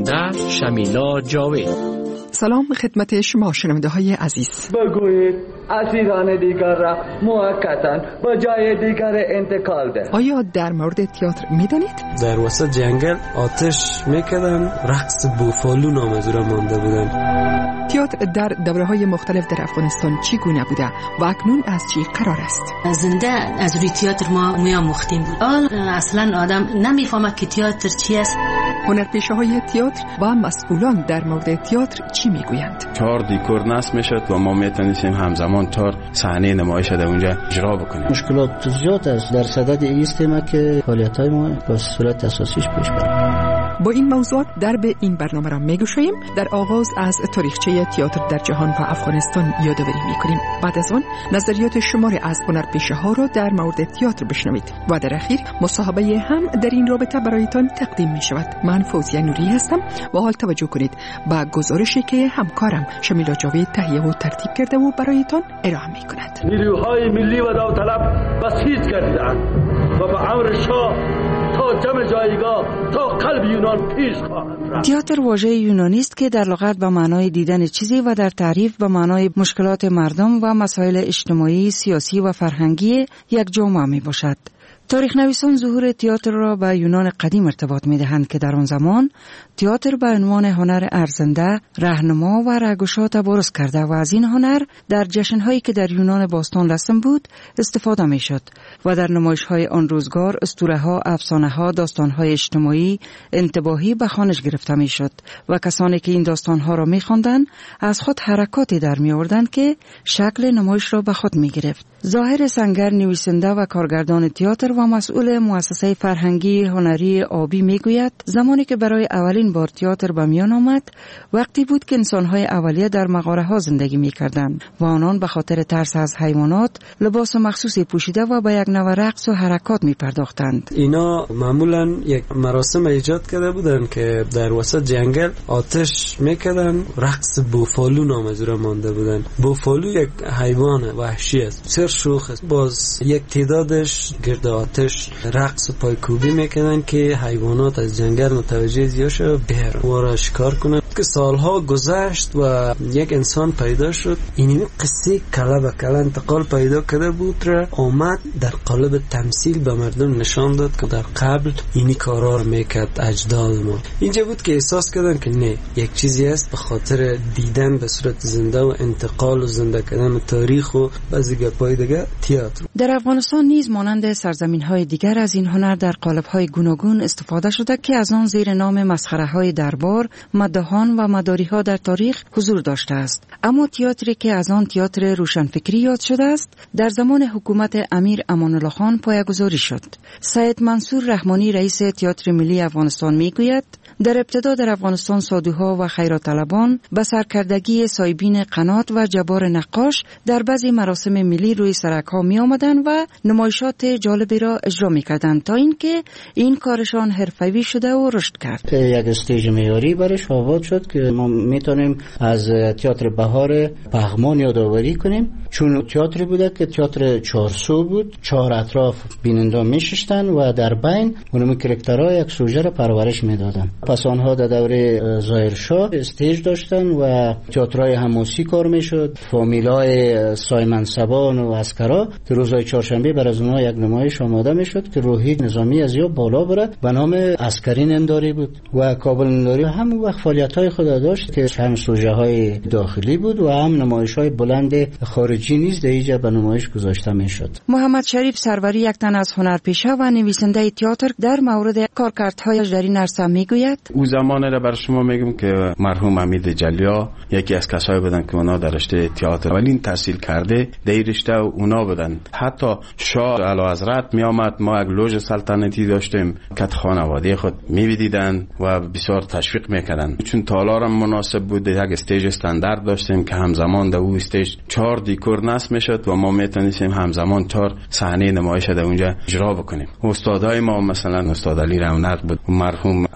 گوینده شمیلا جاوید. سلام خدمت شما شنونده های عزیز. بگویید اسیران دیگر را موقتا با جای دیگر انتقال ده. آیا در مورد تئاتر میدانید؟ در وسط جنگل آتش میکردن، رقص بوفالو نام از را مانده بودن. تئاتر در دوره‌های مختلف در افغانستان چگونه بوده و اکنون از چی قرار است؟ زنده از روی تئاتر ما می‌آموختیم بود. اصلا آدم نمیفهمه که تئاتر چی است. هنرپیشه‌های تئاتر و مسئولان در مورد تئاتر چی میگویند؟ 4 دیکور نصب میشد و ما میتونستیم همزمان 4 صحنه نمایش در اونجا اجرا بکنیم. مشکلات زیاد است در صدد ایستیم که فعالیت‌های ما با صورت اساسیش پیش برد. با این موضوعات درب این برنامه را میگوشیم. در آغاز از تاریخچه تئاتر در جهان و افغانستان یادآوری میکنیم. بعد از آن نظریات شماری از هنرپیشه‌ها را در مورد تئاتر بشنوید و در اخیر مصاحبه هم در این رابطه برایتان تقدیم می شود. من فوزیه نوری هستم و حال توجه کنید به گزارشی که همکارم شمیلا جاوید تهیه و ترتیب کرده و برایتان ارائه می کند. نیروهای ملی و داوطلب بسیج گردیدند و به امر شاه تا جمع جایگاه تا قلب یونان پیش خواهند رفت. تئاتر واژه یونانی است که در لغت به معنای دیدن چیزی و در تعریف به معنای مشکلات مردم و مسائل اجتماعی، سیاسی و فرهنگی یک جامعه می باشد. تاریخ نویسان ظهور تئاتر را به یونان قدیم ارتباط می دهند که در آن زمان تئاتر به عنوان هنر ارزنده، راهنما و راهگشا تبارز کرده و از این هنر در جشن‌هایی که در یونان باستان رسم بود استفاده می شد و در نمایش‌های آن روزگار اسطوره‌ها، افسانه‌ها، داستان‌های اجتماعی انتباهی به خوانش گرفته می شد و کسانی که این داستان‌ها را می خواندند از خود حرکاتی در می آوردند که شکل نمایش را به خود می گرفت. ظاهر سنگر نویسنده و کارگردان تئاتر و مسئول مؤسسه فرهنگی هنری آبی میگوید زمانی که برای اولین بار تئاتر به میان آمد وقتی بود که انسان‌های اولیه در مغاره‌ها زندگی می‌کردند و آنان به خاطر ترس از حیوانات لباس مخصوصی پوشیده و به یک نوع رقص و حرکات می‌پرداختند. اینا معمولاً یک مراسم ایجاد کرده بودند که در وسط جنگل آتش می‌کردن، رقص بوفالو نام از را مانده بودند. بوفالو یک حیوان وحشی است، شوخ است. باز یک تعدادش گرد آتش رقص و پایکوبی میکنن که حیوانات از جنگل متوجه زیاشه بیارن و را شکار کنن. که سالها گذشت و یک انسان پیدا شد، این قصه کله به کله انتقال پیدا کرده بود را آمد در قالب تمثیل به مردم نشان داد که در قبل اینی کارا رو میکرد اجداد ما. اینجا بود که احساس کردن که نه، یک چیزی است به خاطر دیدن به صورت زنده و انتقال و زنده کردن تاریخ و بعضی گپای دیگه تئاتر. در افغانستان نیز مانند سرزمین‌های دیگر از این هنر در قالب‌های گوناگون استفاده شده که از آن زیر نام مسخره‌های دربار، مداحان و مداری‌ها در تاریخ حضور داشته است. اما تئاتری که از آن تئاتر روشنفکری یاد شده است در زمان حکومت امیر امان الله خان پایه‌گذاری شد. سید منصور رحمانی رئیس تئاتر ملی افغانستان میگوید در ابتدا در افغانستان سادوها و خیرات طلبان به سرکردگی صاحبین قنات و جبار نقاش در بعضی مراسم ملی روی سرک‌ها می آمدند و نمایشات جالبی را اجرا می کردند تا اینکه این کارشان حرفه‌ای شده و رشد کرد. یک استیج معیاری برش آباد شد که ما میتونیم از تئاتر بهار پغمان یادآوری کنیم، چون تئاتری بوده که تئاتر 4 سو بود، 4 اطراف بیننده میشستن و در بین اونم کرکترها یک سوژه را پرورش میدادن. پس آنها در دوره ظاهرشاه استیج داشتن و تئاترای حماسی کار میشد. فامیلای سایمنصبان و عسکرا که روزهای چهارشنبه بر از اونها یک نمایش آماده میشد که روحی نظامی از یا بالا برد به نام عسکری نمداری بود و کابل نمداری هم وقت فعالیت‌های خود داشت که هم سوژه‌های داخلی بود و هم نمایش‌های بلند خارجی نیز در اینجا به نمایش گذاشته میشد. محمد شریف سروری یک تن از هنرپیشه و نویسنده تئاتر در مورد کارکردهای در این عرصه میگوید او زمانه را بر شما میگم که مرحوم حمید جلیا یکی از کسایی بودن که اونا در رشته تئاتر اولین تحصیل کرده در رشته اونا بودن. حتی شاه اعلیحضرت می آمد، ما یک لوژ سلطنتی داشتیم که خانواده خود می‌دیدن و بسیار تشویق میکردن، چون تالار هم مناسب بود. یک استیج استاندارد داشتیم که همزمان در اون استیج 4 دیکور نصب میشد و ما میتونستیم همزمان 4 صحنه نمایش در اونجا اجرا بکنیم. استادای ما مثلا استاد علی رونق بود، مرحوم عبدالله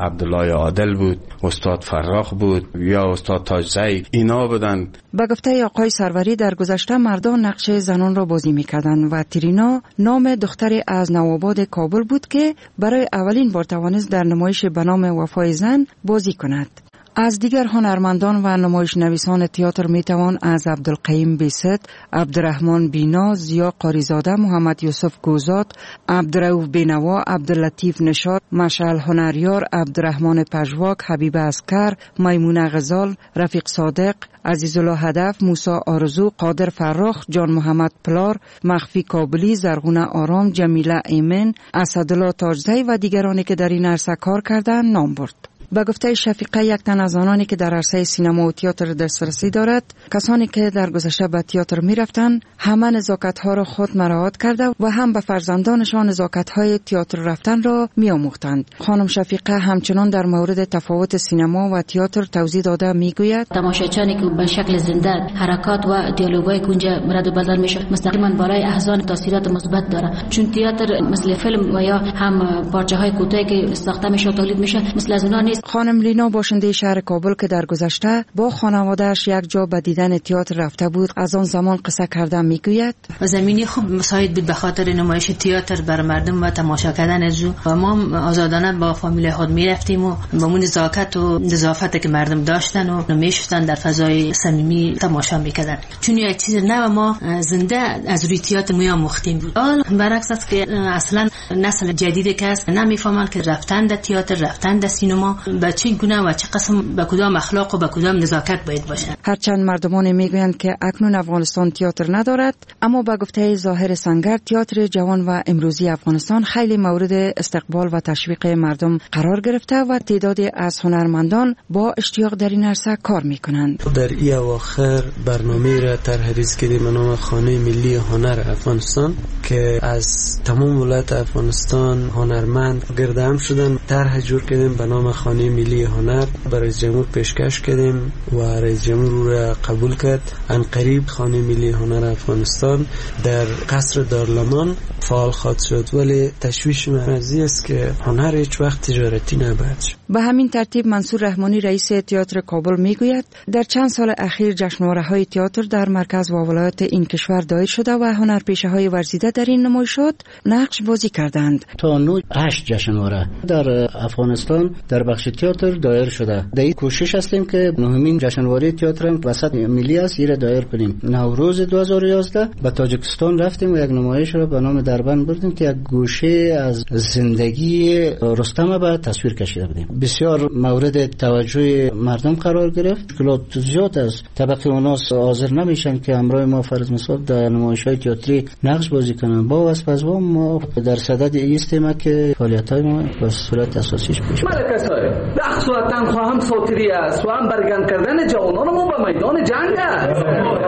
آقای عادل بود، استاد فراخ بود یا استاد تاجزی، اینا بودن. به گفته آقای سروری در گذشته مردان نقش زنان را بازی می‌کردند و ترینا نام دختری از نوآباد کابل بود که برای اولین بار توانست در نمایش به نام وفای زن بازی کند. از دیگر هنرمندان و نمایش نویسان تئاتر میتوان از عبدالقیم بیست، عبدالرحمن بینا، زیا قاریزاده، محمد یوسف گوزاد، عبدالرؤف بینوا، عبداللطیف نشاط، مشعل هنریار، عبدالرحمن پژواک، حبیب عسکر، میمونه غزال، رفیق صادق، عزیزالله هدف، موسی آرزو، قادر فراخ، جان محمد پلار، مخفی کابلی، زرغونه آرام، جمیله ایمن، اسدالله تاجزی و دیگرانی که در این عرصه کار کردند نام برد. به گفته شفیقه یک تن از آنانی که در عرصه سینما و تئاتر دسترسی دارد، کسانی که در گذشته به تئاتر می رفتند همه نزاکت‌ها را خود مراعات کرده و هم به فرزندانشان نزاکت‌های تئاتر رفتن را می آموختند. خانم شفیقه همچنان در مورد تفاوت سینما و تئاتر توضیح داده می گوید تماشاچانی که به شکل زنده حرکات و دیالوگای اونجا رد و بدل میشه مستقیما برای احزان تاثیرات مثبت داره، چون تئاتر مثل فیلم و یا هم پارچه‌های کوتاهی که ساخته میشه و تولید میشه مثل از اونها نیست. خانم لینا باشنده شهر کابل که در گذشته با خانواده‌اش یک جا به دیدن تئاتر رفته بود از آن زمان قصه کرده میگوید زمینی خوب مساعد بود به خاطر نمایش تئاتر بر مردم و تماشا کردن از و ما آزادانه با فامیل خود میرفتیم و با اون نزاکت و نظافت که مردم داشتن و میشستن در فضای صمیمی تماشا میکردن، چون یک چیز نو ما زنده از روی تئاتر میآموختیم. حال برعکس است که اصلا نسل جدیدی که است نمیفهمن که رفتن در تئاتر، رفتن در سینما به چه گونه و چه قسم به کدام اخلاق و به کدام نزاکت باید باشه. هرچند مردمان میگویند که اکنون افغانستان تئاتر ندارد، اما با گفته ظاهر سنگر تئاتر جوان و امروزی افغانستان خیلی مورد استقبال و تشویق مردم قرار گرفته و تعدادی از هنرمندان با اشتیاق در این عرصه کار میکنند. در این اواخر برنامه را طرح ریز کردیم به نام خانه ملی هنر افغانستان که از تمام ولایت افغانستان هنرمند گرد هم شدن. طرح جور کردیم به نام خانه ملی هنر، برای رئیس جمهور پیشکش کردیم و رئیس جمهور را قبول کرد. ان قریب خانه ملی هنر افغانستان در قصر دارالمان فعال خواهد شد، ولی تشویش مرزی است که هنر هیچ وقت تجارتی نباید شد. به همین ترتیب منصور رحمانی رئیس تئاتر کابل میگوید در چند سال اخیر جشنواره‌های تئاتر در مرکز و ولایات این کشور دایر شده و هنرپیشه‌های ورزیده در این نمایشات نقش بازی کردند. تا 8 جشنواره در افغانستان در بخش تئاتر دایر شده. در این کوشش هستیم که نهمین جشنواره تئاتر وسط ملی است را دایر کنیم. نوروز 2011 به تاجیکستان رفتیم و یک نمایش را به نام دربند بردیم که یک گوشه از زندگی رستم به تصویر کشیده بودیم. بسیار مورد توجه مردم قرار گرفت. مشکلات زیاد است. طبقه اوناس حاضر نمیشن که همراه ما فرض مثال در نمایش‌های تئاتری نقش بازی کنن. با واسه ما در صدد ایستیم که فعالیت‌های ما به صورت اساسیش پیش بره. ملک صاحب در صورت تنخواه هم سوتری است و هم برگن کردن جوانان ما به میدان جنگ است.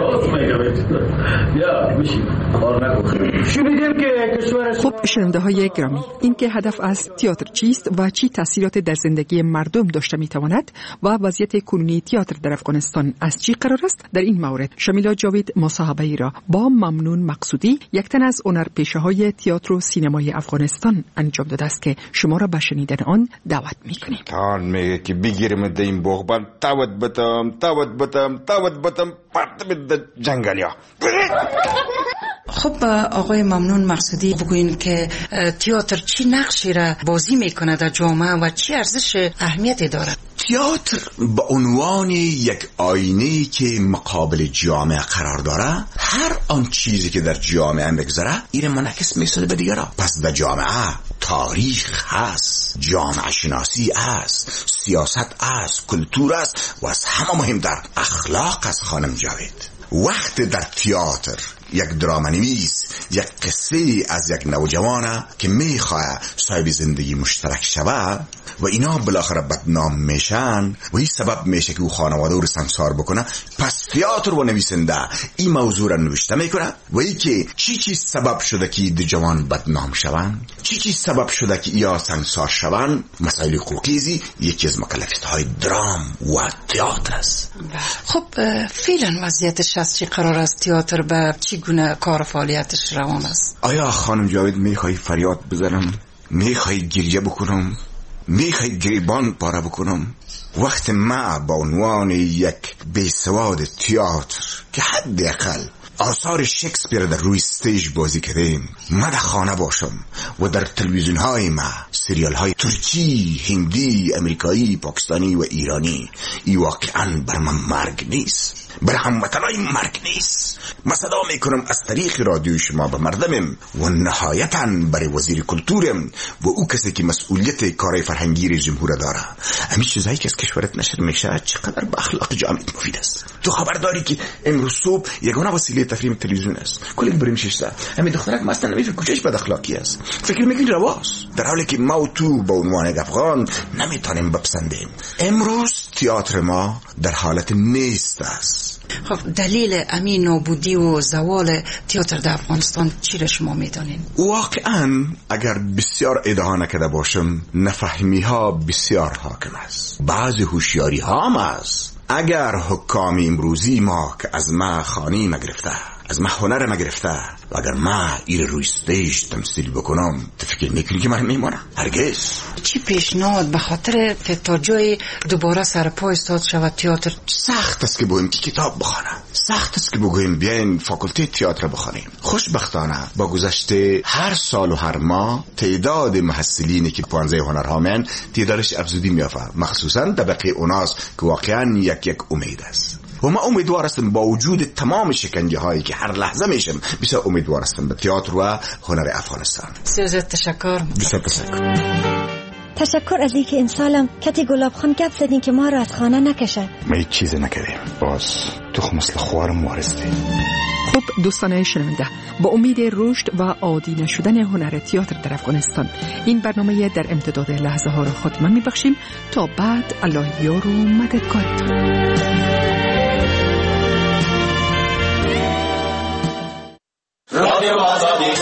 یا بشین کار نکن. شنیدیم که کشور خب شنونده های گرامی، این که هدف از تئاتر چیست و چی تاثیرات در زندگی مردم داشته میتواند و وضعیت کنونی تئاتر در افغانستان از چی قرار است، در این مورد شمیلا جاوید مصاحبه ای را با ممنون مقصودی یک تن از هنرپیشه‌های تئاتر و سینمای افغانستان انجام داده است که شما را به شنیدن آن دعوت میکنیم. تان میگه که بگیرم در این بغبان تاوت بتم پرت به جنگلیا. خب آقای ممنون مقصودی بگوین که تئاتر چی نقشی را بازی میکنه در جامعه و چی ارزش اهمیتی دارد؟ تئاتر به عنوان یک آینه‌ای که مقابل جامعه قرار داره، هر آن چیزی که در جامعه میگذره این منعکس میشه به دیگران. پس در جامعه تاریخ هست، جامعه شناسی است، سیاست است، کلتور است و از همه مهمتر اخلاق است. خانم جاوید وقت در تئاتر یک درامانویس یک قصه از یک نوجوانه که میخواه صاحب زندگی مشترک شوه و اینا بالاخره بدنام میشن و این سبب میشه که او خانواده رو سنگسار بکنه، پس تئاتر و نویسنده این موضوع رو نوشته میکنه و ای که چی چیز سبب شده که این جوان بدنام شون، چی چیز سبب شده که یا سنگسار شون، مسائل حقوقی یکی از مکلفیت های درام و تئاتر است. خب فعلا وضعیتش از چی قرار است؟ تئاتر به چگونه کار فعالیتش روان است؟ آیا خانم جاوید میخوای فریاد بزنم؟ میخوای گریه بکنم؟ میخوای گریبان پاره بکنم؟ وقت ما با عنوان یک بیسواد تئاتر که حداقل آثار شکسپیر در روی استیج بازی کردیم، من در خانه باشم و در تلویزیون های ما سریال های ترکی، هندی، امریکایی، پاکستانی و ایرانی، ای واقعا بر من مرگ نیست، بر هموطنای مرگ نیست. من صدا میکنم از طریق رادیو شما به مردمم و نهایتاً برای وزیر کلتورم و او کسی که مسئولیت کارهای فرهنگی جمهور داره. همین چیزایی که از کشورت نشر میشه چقدر به اخلاق جامعه مفید است. تو خبر داری که امروز صبح یگانه وسیله تفریح تلویزیون است. کلی بریم شیشته. همین دخترک مثلا نمیفهمه کجاش بد اخلاقی است. فکر میکنی رواست، در حالی که ما و تو به عنوان افغان نمیتونیم بپسندیم. امروز تئاتر ما در حالت نیست است. خب دلیل امین نابودی و زوال تئاتر در افغانستان چی را شما میدانین؟ واقعا اگر بسیار ادعا نکرده باشم، نفهمی ها بسیار حاکم است، بعضی هوشیاری ها هم است. اگر حکام امروزی ما که از ما خانی مگرفته، از ما هنر مگرفته و اگر ما این روی استیج تمثیل بکنم، تو فکر میکنی که من میمانم؟ هرگز. چی پیشنهاد به خاطر که تا جای دوباره سرپا استاد شود تئاتر؟ سخت است که بگوییم که کتاب بخوانم، سخت است که بگوییم بیاین فاکولته تئاتر بخوانیم. خوشبختانه با گذشته هر سال و هر ماه تعداد محصلینی که پانزه هنرها من تعدادش افزودی میافته، مخصوصا طبقه اوناس که واقعا یک امید است. و ما امیدوار هستم با وجود تمام شکنجه هایی که هر لحظه میشم، بسیار امیدوار هستم به تئاتر و هنر افغانستان. بسیار تشکر. بسیار تشکر. تشکر از اینکه این سالم کتی گلاب خان گپ زدین که ما را از خانه نکشد. ما هیچ چیز نکردیم، باز تو مثل خوارم وارستی. خب دوستان شنونده، با امید رشد و عادی نشدن هنر تئاتر در افغانستان این برنامه در امتداد لحظه ها را خاتمه میبخشیم. تا بعد، الله یار و مددگارتان. رادیو آزادی